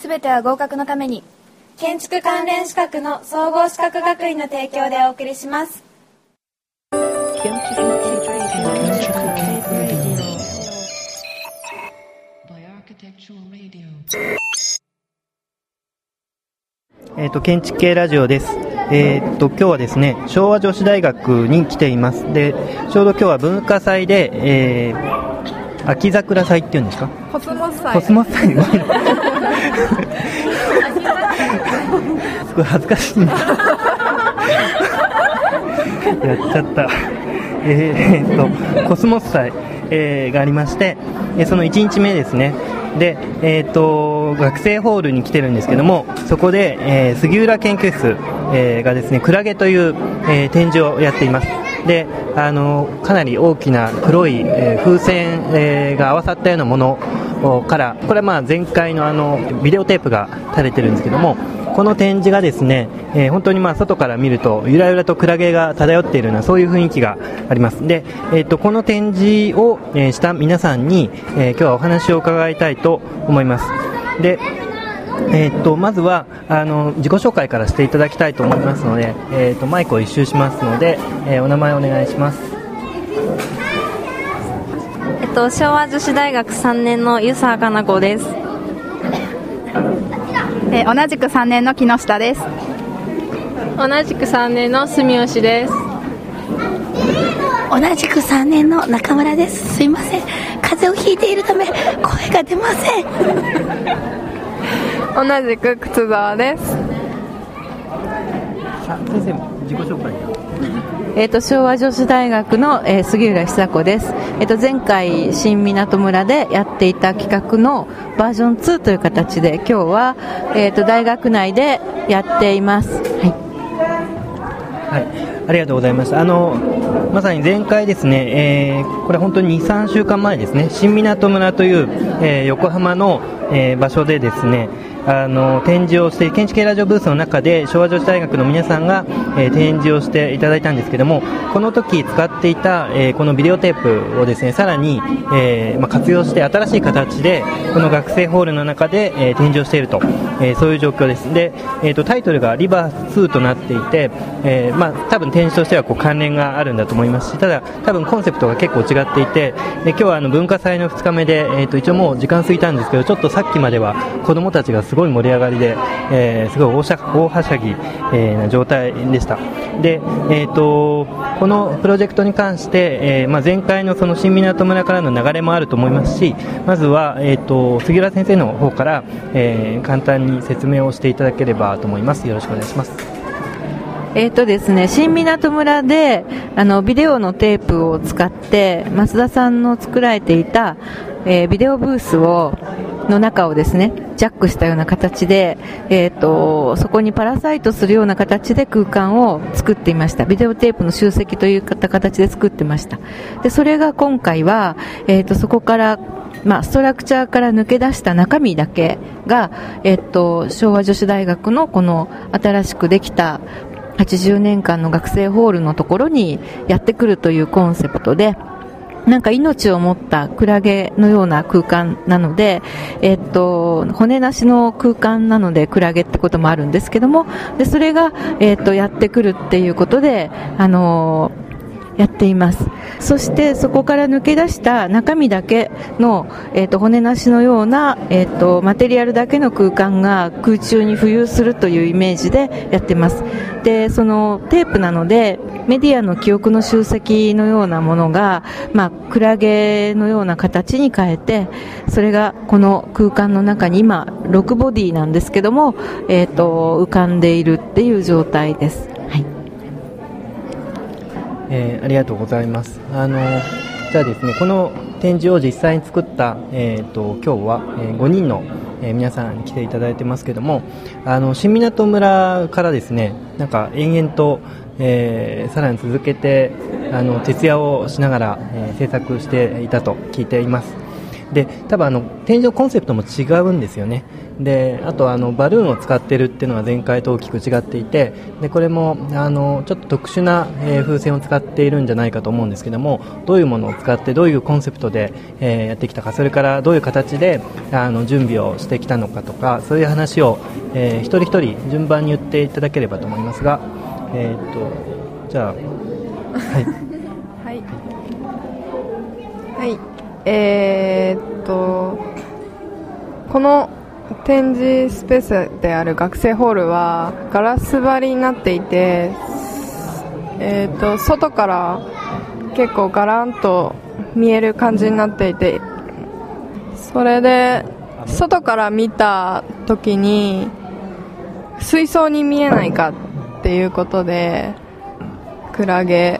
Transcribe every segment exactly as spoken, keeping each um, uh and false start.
すべては合格のために。 建築関連資格の総合資格学院の提供でお送りします。 えーと、建築系ラジオです。えーと、今日はですね、昭和女子大学に来ています。で、ちょうど今日は文化祭で、えー、秋桜祭っていうんですか？ コスモス祭。 コスモス祭。すごい恥ずかしいな。やっちゃった。えーと、コスモス祭、えー、がありまして、えー、そのいちにちめですね。で、えーと、学生ホールに来てるんですけども、そこで、えー、杉浦研究室、えー、がですね、クラゲという、えー、展示をやっています。で、あのかなり大きな黒い、えー、風船、えー、が合わさったようなものから、これはまあ前回のあのビデオテープが垂れてるんですけども、この展示がですね、えー、本当にまあ外から見るとゆらゆらとクラゲが漂っているようなそういう雰囲気があります。で、えー、とこの展示を、えー、した皆さんに、えー、今日はお話を伺いたいと思います。で、えー、とまずはあの自己紹介からしていただきたいと思いますので、えー、とマイクを一周しますので、えー、お名前お願いします。 えっと、昭和女子大学さんねんの湯沢かな子です。 えー、同じくさんねんの木下です。 同じくさんねんの住吉です。 同じくさんねんの中村です。すいません、風邪をひいているため声が出ません。 同じく靴沢です。 あ、先生自己紹介。 えー、と昭和女子大学の、えー、杉浦久子です。えー、と前回新港村でやっていた企画のバージョンツーという形で今日は、えー、と大学内でやっています。はい、 はい、ありがとうございます。あのまさに前回ですね、えー、これ本当に にさんしゅうかんまえですね、新港村という、えー、横浜の、えー、場所でですね、あの展示をして、建築系ラジオブースの中で昭和女子大学の皆さんが、えー、展示をしていただいたんですけども、この時使っていた、えー、このビデオテープをですね、さらに、えーまあ、活用して新しい形でこの学生ホールの中で、えー、展示をしていると、えー、そういう状況です。で、えー、とタイトルがリバースツーとなっていて、えーまあ、多分展示としてはこう関連があるんだと思いますし、ただ多分コンセプトが結構違っていて、で今日はあの文化祭のふつかめで、えー、と一応もう時間過ぎたんですけど、ちょっとさっきまでは子どもたちがすごい盛り上がりで、えー、すごい大しゃ大はしゃぎ、えー、な状態でした。で、えー、とこのプロジェクトに関して、えーまあ、前回のその新港村からの流れもあると思いますし、まずは、えー、と杉浦先生の方から、えー、簡単に説明をしていただければと思います。よろしくお願いします。 えーとですね、新港村であのビデオのテープを使って増田さんの作られていた、えー、ビデオブースをの中をですねジャックしたような形で、えーと、そこにパラサイトするような形で空間を作っていました。ビデオテープの集積という形で作ってました。でそれが今回は、えーと、そこからまあ、ストラクチャーから抜け出した中身だけが、えーと、昭和女子大学のこの新しくできたはちじゅうねんかんの学生ホールのところにやってくるというコンセプトで、なんか命を持ったクラゲのような空間なので、えっと、骨なしの空間なのでクラゲってこともあるんですけども、でそれが、えっと、やってくるっていうことで、あのーやっています。そしてそこから抜け出した中身だけの、えー、と骨なしのような、えー、とマテリアルだけの空間が空中に浮遊するというイメージでやってます。でそのテープなのでメディアの記憶の集積のようなものが、まあ、クラゲのような形に変えて、それがこの空間の中に今ろくボディなんですけども、えー、と浮かんでいるっていう状態です。はい、 えー、ありがとうございます。あのじゃあですね、この展示を実際に作った、えー、と今日は、えー、ごにんの、えー、皆さんに来ていただいてますけども、あの新港村からですね、なんか延々と、えー、さらに続けてあの徹夜をしながら、えー、制作していたと聞いています。 で多分あの天井コンセプトも違うんですよね。であとあのバルーンを使ってるっていうのが前回と大きく違っていて、でこれもあのちょっと特殊な、えー、風船を使っているんじゃないかと思うんですけども、どういうものを使ってどういうコンセプトで、えー、やってきたか、それからどういう形であの準備をしてきたのかとか、そういう話を、えー、一人一人順番に言っていただければと思いますが、えー、っとじゃあはいはいはいえー、っとこの展示スペースである学生ホールはガラス張りになっていて、えー、と外から結構ガランと見える感じになっていて、それで外から見た時に水槽に見えないかっていうことでクラゲ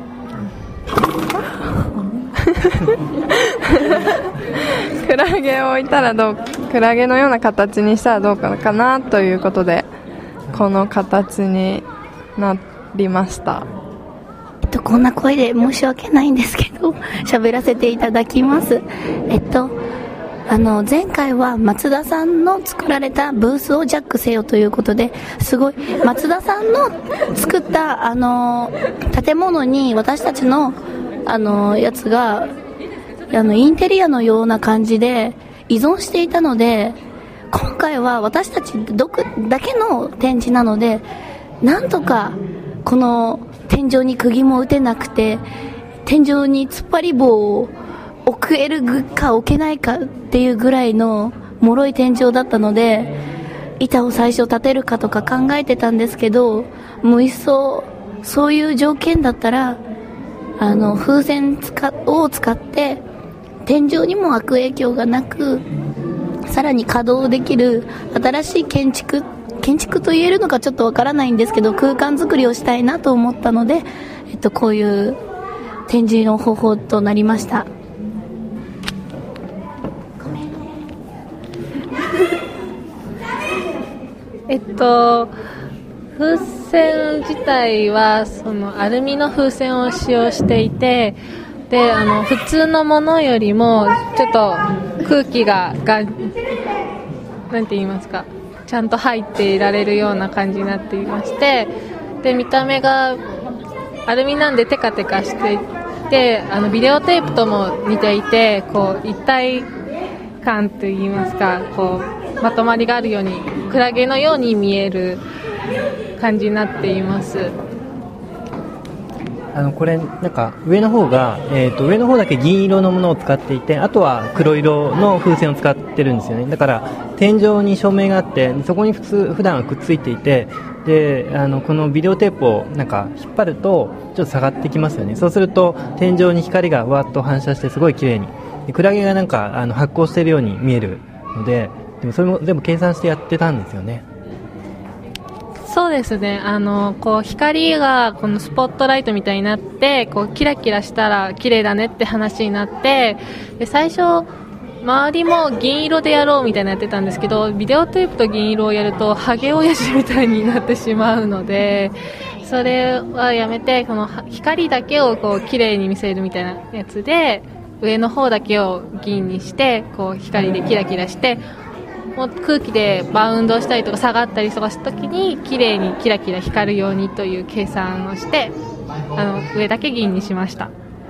クラゲを置いたらどうクラゲのような形にしたらどうかなということでこの形になりました。 えっとこんな声で申し訳ないんですけど喋らせていただきます。えっとあの前回は松田さんの作られたブースをジャックせよということで、すごい松田さんの作ったあの建物に私たちのあのやつがあのインテリアのような感じで依存していたので、今回は私たちだけの展示なので、なんとかこの天井に釘も打てなくて、天井に突っ張り棒を置けるか置けないかっていうぐらいの脆い天井だったので、板を最初立てるかとか考えてたんですけど、もう一層そういう条件だったらあの風船を使って天井にも悪影響がなく、さらに稼働できる新しい建築建築と言えるのかちょっとわからないんですけど、空間作りをしたいなと思ったので、えっと、こういう展示の方法となりました。 えっと風船自体はそのアルミの風船を使用していて、であの普通のものよりもちょっと空気ががなんて言いますか、ちゃんと入っていられるような感じになっていまして、で見た目がアルミなんでテカテカしていて、あのビデオテープとも似ていて、こう一体感といいますか、こうまとまりがあるようにクラゲのように見える感じになっています。 あのこれなんか上の方が、えー、と上の方だけ銀色のものを使っていて、あとは黒色の風船を使ってるんですよね。だから天井に照明があって、そこに普通普段はくっついていて、であのこのビデオテープをなんか引っ張るとちょっと下がってきますよね。そうすると天井に光がわっと反射してすごい綺麗に、でクラゲがなんかあの発光しているように見えるので、でもそれも全部計算してやってたんですよね。 そうですね、あのこう光がこのスポットライトみたいになって、こうキラキラしたら綺麗だねって話になって、で最初周りも銀色でやろうみたいなやってたんですけど、ビデオテープと銀色をやるとハゲ親父みたいになってしまうので、それはやめて、この光だけをこう綺麗に見せるみたいなやつで、上の方だけを銀にしてこう光でキラキラして、もう空気でバウンドしたりとか下がったりとかした時に綺麗にキラキラ光るようにという計算をして、あの上だけ銀にしました。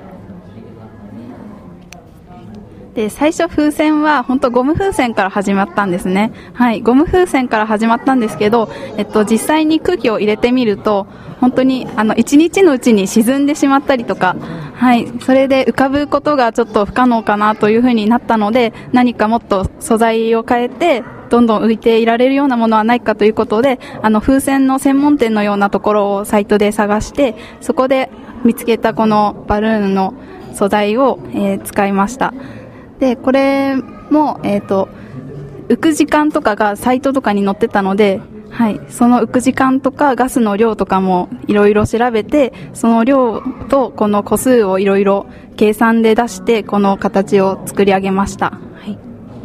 で最初風船は本当ゴム風船から始まったんですね。はい、ゴム風船から始まったんですけど、えっと、実際に空気を入れてみると本当にあの一日のうちに沈んでしまったりとか、はい、それで浮かぶことがちょっと不可能かなというふうになったので、何かもっと素材を変えてどんどん浮いていられるようなものはないかということで、あの風船の専門店のようなところをサイトで探して、そこで見つけたこのバルーンの素材を、えー、使いました。でこれも、えーと、浮く時間とかがサイトとかに載ってたので、はい、その浮く時間とかガスの量とかもいろいろ調べて、その量とこの個数をいろいろ計算で出してこの形を作り上げました。はい、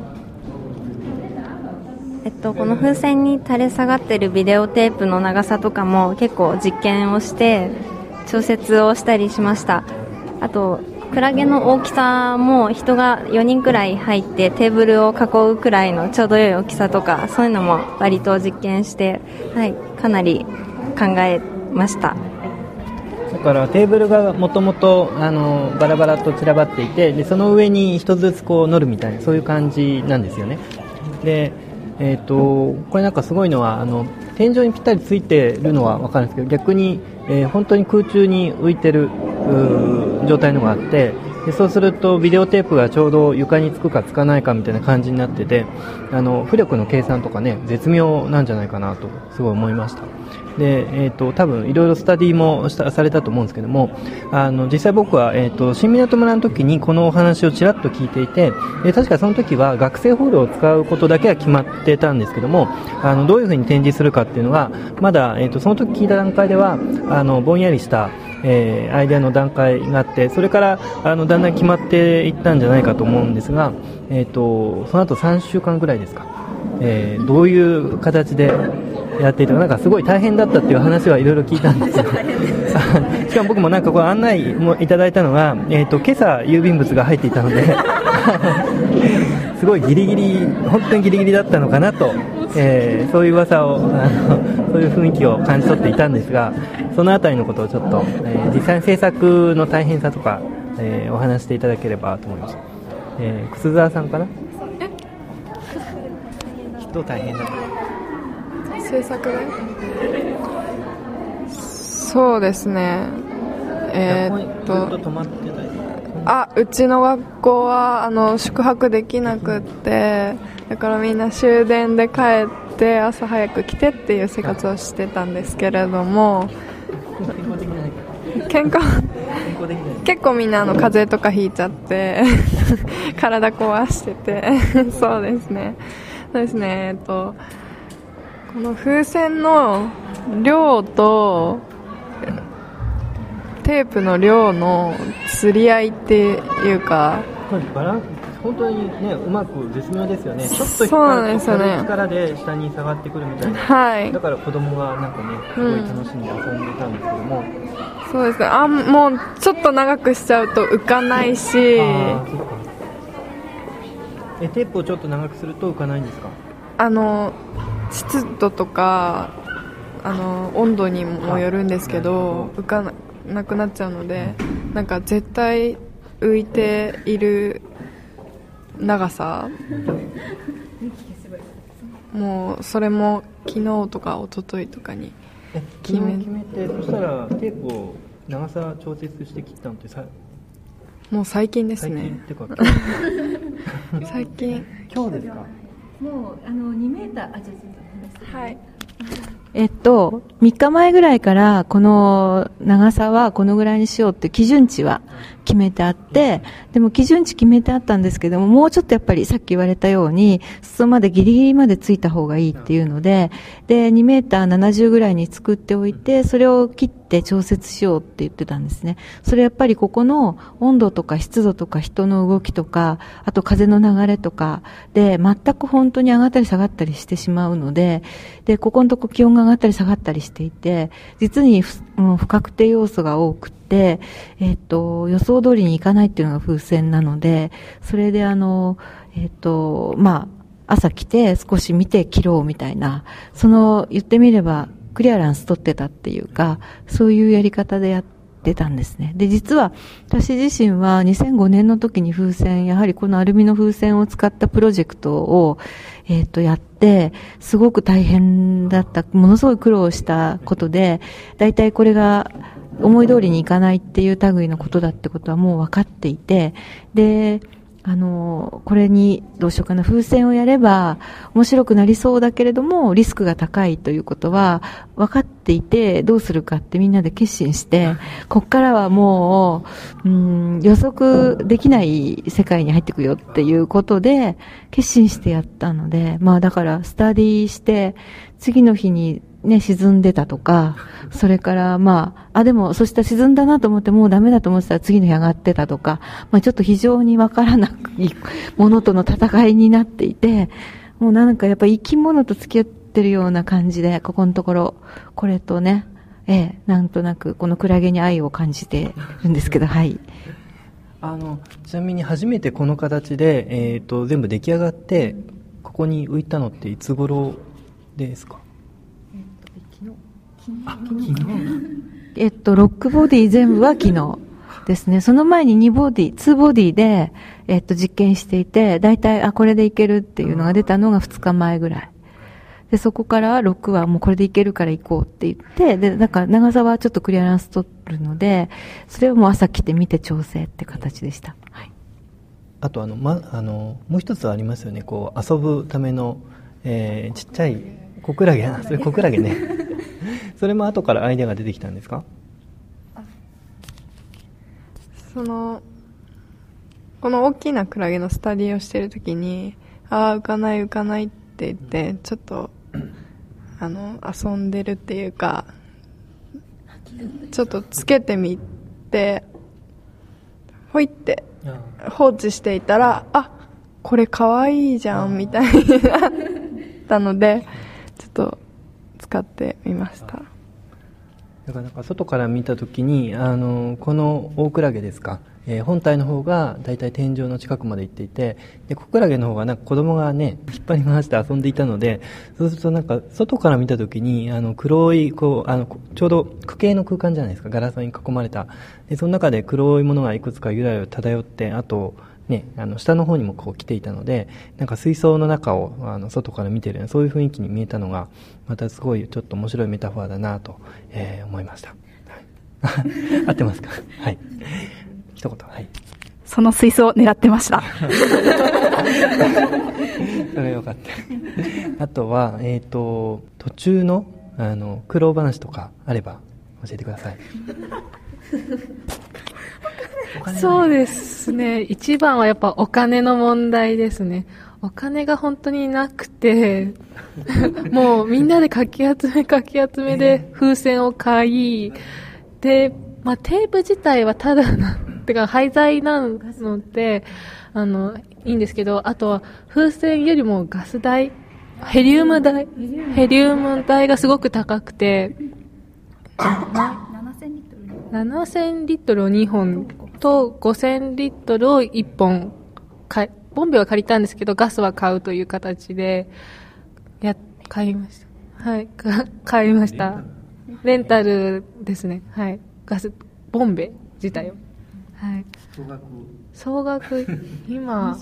えっと、この風船に垂れ下がっているビデオテープの長さとかも結構実験をして調節をしたりしました。あとクラゲの大きさも人がよにんくらい入ってテーブルを囲うくらいのちょうど良い大きさとか、そういうのも割と実験して、はい、かなり考えました。 だからテーブルがもともとバラバラと散らばっていて、でその上に一つずつこう乗るみたいな、そういう感じなんですよね。で、えー、とこれなんかすごいのは、あの天井にぴったりついてるのは分かるんですけど、逆に、えー、本当に空中に浮いてる状態のがあって、でそうするとビデオテープがちょうど床につくかつかないかみたいな感じになってて、あの浮力の計算とかね、絶妙なんじゃないかなとすごい思いました。で、えー、と多分いろいろスタディもしたされたと思うんですけども、あの実際僕は、えー、と新港村の時にこのお話をちらっと聞いていて、で確かその時は学生ホールを使うことだけは決まってたんですけども、あのどういうふうに展示するかっていうのがまだ、えー、とその時聞いた段階ではあのぼんやりしたえー、アイデアの段階があって、それからあのだんだん決まっていったんじゃないかと思うんですが、えー、とその後さんしゅうかんぐらいですか、えー、どういう形でやっていたか、なんかすごい大変だったっていう話はいろいろ聞いたんですよしかも僕もなんかこう案内もいただいたのが、えー、と今朝郵便物が入っていたのですごいギリギリ、本当にギリギリだったのかなと、えー、そういう噂をあのそういう雰囲気を感じ取っていたんですが、そのあたりのことをちょっと、えー、実際に制作の大変さとか、えー、お話していただければと思います。えー、楠沢さんかな。きっと大変だった制作で、そうですね、えー、っとずっと泊まってたり、 あ、うちの学校はあの宿泊できなくって、だからみんな終電で帰って朝早く来てっていう生活をしてたんですけれども、健康結構みんなあの風邪とかひいちゃって体壊しててそうですね、そうですね、えっとこの風船の量とテープの量の釣り合いっていうか、 バランス本当にね、うまく絶妙ですよね。ちょっとそうなんですよね、 力で下に下がってくるみたいな、 はい、 だから子供がなんかねすごい楽しんで遊んでたんですけども、 うん、そうですね、あ、もうちょっと長くしちゃうと浮かないし、 あ、そうか。え、テープをちょっと長くすると浮かないんですか？ あの湿度とかあの温度にもよるんですけど、浮かな、なくなっちゃうので、なんか絶対浮いている長さ、もうそれも昨日とか一昨日とかに決め、決めて、そしたらテープを長さ調節して切ったのってさ、 もう最近ですね。 最近ってか最近今日ですか？ もうあのにメーター、あ、じゃあ、 はい。 えっと、みっかまえぐらいからこの長さはこのぐらいにしようって基準値は決めてあって、でも基準値決めてあったんですけども、もうちょっとやっぱりさっき言われたように裾までギリギリまでついた方がいいっていうので、でにメーターななじゅうぐらいに作っておいて、それを切って調節しようって言ってたんですね。それやっぱりここの温度とか湿度とか人の動きとか、あと風の流れとかで全く本当に上がったり下がったりしてしまうので、でここのとこ気温が上がったり下がったりしていて、実に不、もう不確定要素が多くて、えっと、予想通りにいかないっていうのが風船なので、それであの、えっと、まあ、朝来て少し見て切ろうみたいな、その、言ってみれば、クリアランス取ってたっていうか、そういうやり方でやってたんですね。で、実は、私自身はにせんごねんの時に風船、やはりこのアルミの風船を使ったプロジェクトを、えっと、やって、すごく大変だった、ものすごい苦労したことで、だいたいこれが、思い通りにいかないっていう類のことだってことはもう分かっていて、で、あの、これにどうしようかな、風船をやれば面白くなりそうだけれどもリスクが高いということは分かっていて、どうするかってみんなで決心して、こっからはもう、うん、予測できない世界に入っていくよっていうことで決心してやったので、まあだからスタディして次の日にね、沈んでたとか、それからまあ、あ、でも、そしたら沈んだなと思ってもうダメだと思ってたら次の日上がってたとか、まあちょっと非常にわからないものとの戦いになっていて、もうなんかやっぱ生き物と付き合ってるような感じで、ここのところ、これとね、ええ、なんとなくこのクラゲに愛を感じてるんですけど、はい。 あのちなみに初めてこの形で、えー、と全部出来上がってここに浮いたのっていつ頃ですか？あ、昨日。 えっと、ロックボディ全部は昨日ですね。その前ににボディ、にボディで、えっと、実験していて、だいたい、あ、これでいけるっていうのが出たのがふつかまえぐらい。で、そこからろくはもうこれでいけるから行こうって言って、で、なんか長さはちょっとクリアランス取るので、それをもう朝来て見て調整って形でした。はい。 あとあの、ま、あの、もう一つありますよね。こう、遊ぶための、えー、ちっちゃい小クラゲ、それ小クラゲね。それも後からアイデアが出てきたんですか？ そのこの大きなクラゲのスタディをしてるときに、ああ浮かない浮かないって言ってちょっとあの遊んでるっていうか、ちょっとつけてみてほいって放置していたら、あ、これかわいいじゃんみたいになったのでちょっと使ってみました。 だからなんか外から見たときに、あのこの大クラゲですか、えー、本体の方がだいたい天井の近くまで行っていて、で小クラゲの方がなんか子供がね引っ張り回して遊んでいたので、そうするとなんか外から見たときにあの黒いこうあのちょうど区形の空間じゃないですか、ガラスに囲まれた。でその中で黒いものがいくつかゆらゆら漂って、あとね、あの下の方にもこう来ていたので、なんか水槽の中をあの外から見ているような、そういう雰囲気に見えたのがまたすごいちょっと面白いメタファーだなと、えー、思いました。はい、合ってますか？はい。一言、はい。 その水槽を狙ってました。 それよかった。あとは、えっと、途中の、あの、苦労話とかあれば教えてください。 そうですね。一番はやっぱお金の問題ですね。お金が本当になくて、もうみんなでかき集めかき集めで風船を買い、で、まあ、テープ自体はただな、てか廃材なので、あの、いいんですけど、あとは風船よりもガス代、ヘリウム代、ヘリウム代がすごく高くて、ななせんリットルをにほんとごせんリットルをいっぽんか、ボンベは借りたんですけど、ガスは買うという形で、や、買いました。はい、買いました。レンタルですね。はい。ガス、ボンベ自体を。はい。総額総額、今、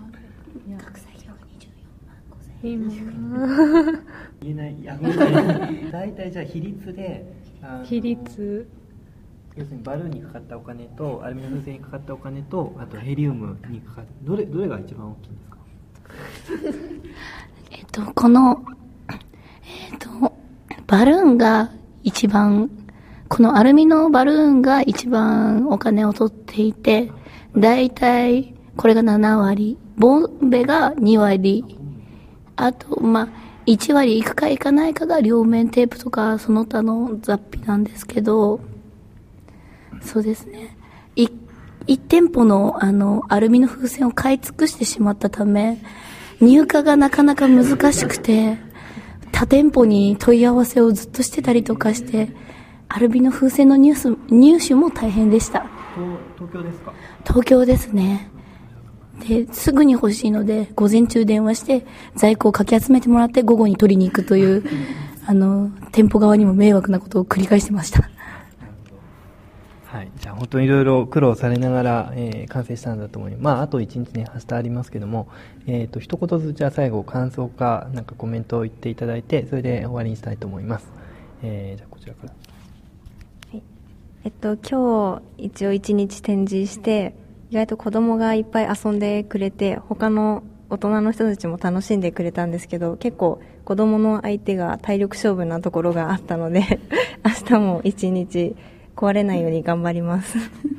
今、 言えない、いや、言えない。大体じゃあ比率で、 比率、 要するにバルーンにかかったお金とアルミの風船にかかったお金と、あとヘリウムにかかったどれどれが一番大きいんですか？ えっとこのえっとバルーンが一番、このアルミのバルーンが一番お金を取っていて、だいたいこれがななわり、ボンベがにわり、あとまあいちわりいくかいかないかが両面テープとかその他の雑費なんですけど、そうですね。い一店舗のあのアルミの風船を買い尽くしてしまったため、入荷がなかなか難しくて、他店舗に問い合わせをずっとしてたりとかして、アルミの風船の入手、入手も大変でした。 東京ですか？ 東京ですね。で、すぐに欲しいので、午前中電話して在庫をかき集めてもらって午後に取りに行くという、あの店舗側にも迷惑なことを繰り返してました。 はい、じゃあ本当にいろいろ苦労されながら、えー、完成したんだと思います。まああといちにちね、明日ありますけども、えっと一言ずつじゃあ最後感想かなんかコメントを言っていただいて、それで終わりにしたいと思います。えー、じゃあこちらから。 はい、えっと今日一応一日展示して、意外と子供がいっぱい遊んでくれて、他の大人の人たちも楽しんでくれたんですけど、結構子供の相手が体力勝負なところがあったので明日も一日壊れないように頑張ります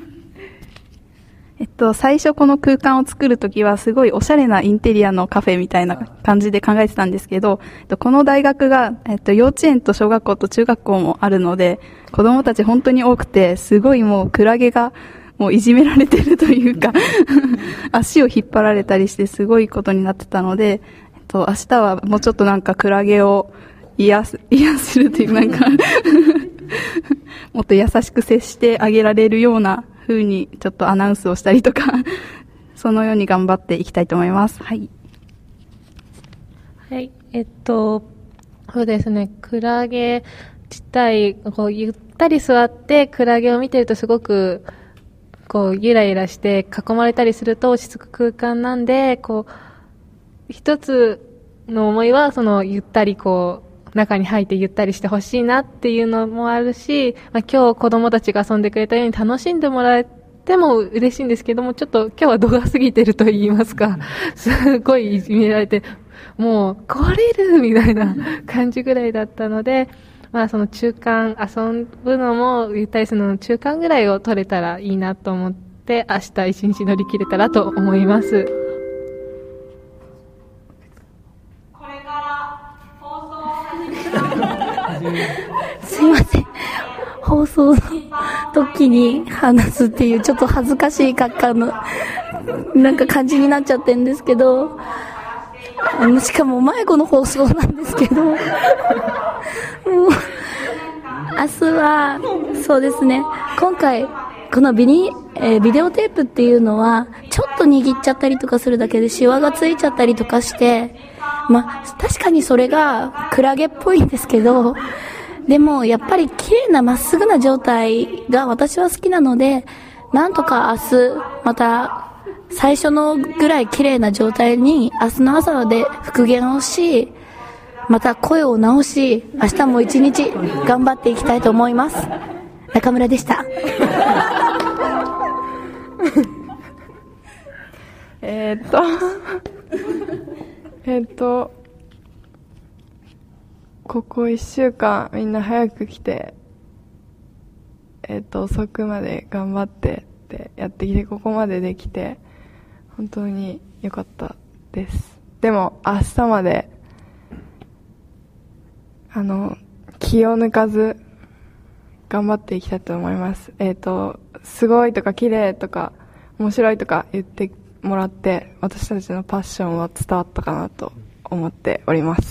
えっと、最初この空間を作るときはすごいおしゃれなインテリアのカフェみたいな感じで考えてたんですけど、この大学が、えっと、幼稚園と小学校と中学校もあるので、子供たち本当に多くて、すごいもうクラゲがもういじめられてるというか足を引っ張られたりしてすごいことになってたので、えっと、明日はもうちょっとなんかクラゲを癒す、癒するというなんかもっと優しく接してあげられるような風にちょっとアナウンスをしたりとかそのように頑張っていきたいと思います。はい。 はい、えっと、そうですね、クラゲ自体、こうゆったり座ってクラゲを見てるとすごくこうゆらゆらして囲まれたりすると落ち着く空間なんで、こう一つの思いはそのゆったりこう中に入ってゆったりしてほしいなっていうのもあるし、まあ、今日子供たちが遊んでくれたように楽しんでもらえても嬉しいんですけども、ちょっと今日は度が過ぎてると言いますか、すごいいじめられてもう壊れるみたいな感じぐらいだったので、まあその中間、遊ぶのもゆったりするのの中間ぐらいを取れたらいいなと思って、明日一日乗り切れたらと思います。 これから放送を始めますすいません。放送の時に話すっていうちょっと恥ずかしい格好のなんか感じになっちゃってるんですけど、しかも迷子の放送なんですけどもう明日はそうですね、今回このビニ、えー、ビデオテープっていうのはちょっと握っちゃったりとかするだけでシワがついちゃったりとかして、まあ確かにそれがクラゲっぽいんですけど、でもやっぱり綺麗なまっすぐな状態が私は好きなので、なんとか明日また最初のぐらい綺麗な状態に明日の朝で復元をし、また声を直し、明日も一日頑張っていきたいと思います。中村でしたえーっとえーっとここいっしゅうかんみんな早く来て、えーっと遅くまで頑張ってってやってきて、ここまでできて本当に良かったです。でも明日まであの気を抜かず頑張っていきたいと思います。えっとすごいとか綺麗とか面白いとか言ってもらって、私たちのパッションは伝わったかなと思っております。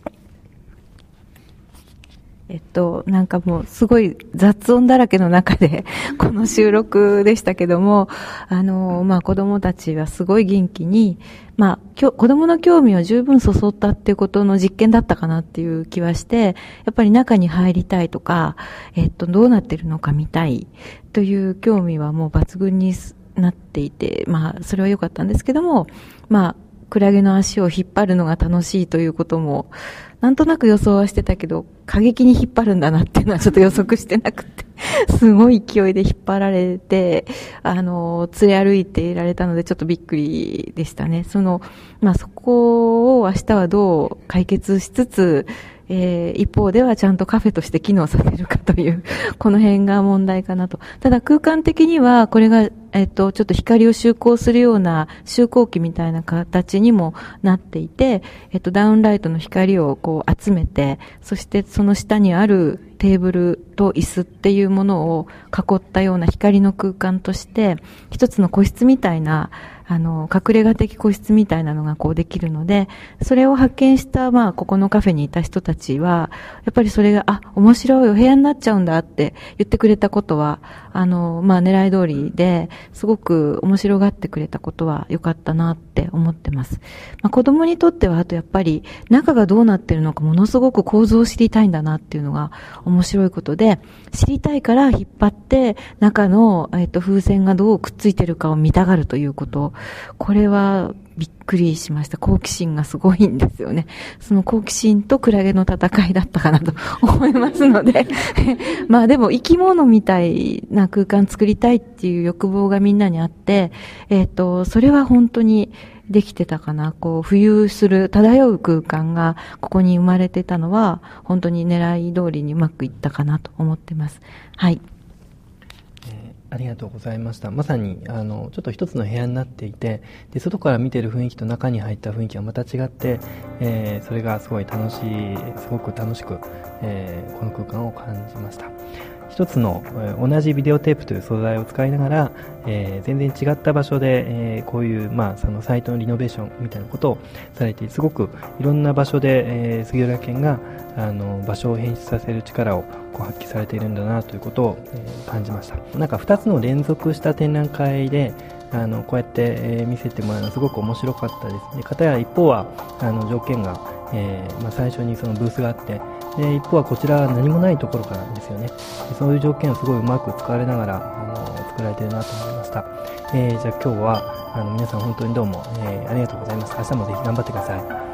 えっと、なんかもうすごい雑音だらけの中でこの収録でしたけども、あの、まあ、子供たちはすごい元気に、まあ、きょ子供の興味を十分そそったっていうことの実験だったかなっていう気はして、やっぱり中に入りたいとか、えっと、どうなってるのか見たいという興味はもう抜群になっていて、まあ、それは良かったんですけども、まあ、クラゲの足を引っ張るのが楽しいということも、なんとなく予想はしてたけど、過激に引っ張るんだなっていうのはちょっと予測してなくて、すごい勢いで引っ張られて、あの、連れ歩いていられたのでちょっとびっくりでしたね。その、まあ、そこを明日はどう解決しつつ、えー、一方ではちゃんとカフェとして機能させるかという、この辺が問題かなと。ただ空間的には、これが、えっと、ちょっと光を集光するような集光器みたいな形にもなっていて、えっと、ダウンライトの光をこう集めて、そしてその下にあるテーブルと椅子っていうものを囲ったような光の空間として、一つの個室みたいな、あの、隠れ家的個室みたいなのがこうできるので、それを発見した、まあ、ここのカフェにいた人たちは、やっぱりそれが、あ、面白いお部屋になっちゃうんだって言ってくれたことは、あの、まあ、狙い通りで、すごく面白がってくれたことは良かったなって思ってます。まあ、子供にとっては、あとやっぱり、中がどうなってるのかものすごく構造を知りたいんだなっていうのが面白いことで、知りたいから引っ張って、中の、えっと、風船がどうくっついてるかを見たがるということ。これはびっくりしました。好奇心がすごいんですよね。その好奇心とクラゲの戦いだったかなと思いますのでまあでも生き物みたいな空間作りたいっていう欲望がみんなにあって、えっと、それは本当にできてたかな。こう浮遊する漂う空間がここに生まれてたのは本当に狙い通りにうまくいったかなと思ってます。はい。 ありがとうございました。まさにあのちょっと一つの部屋になっていて、で外から見てる雰囲気と中に入った雰囲気はまた違って、えー、それがすごい楽しい、すごく楽しく、えー、この空間を感じました。一つの、えー、同じビデオテープという素材を使いながら、えー、全然違った場所で、えー、こういう、まあ、そのサイトのリノベーションみたいなことをされて、すごくいろんな場所で、えー、杉浦県があの場所を変質させる力をこう発揮されているんだなということを、えー、感じました。なんかふたつの連続した展覧会であのこうやって、えー、見せてもらうのはすごく面白かったです。で片や一方はあの条件が、えーまあ、最初にそのブースがあって、で一方はこちらは何もないところからですよね。でそういう条件をすごいうまく使われながらあの作られているなと思いました。えー、じゃあ今日はあの皆さん本当にどうも、えー、ありがとうございます。明日もぜひ頑張ってください。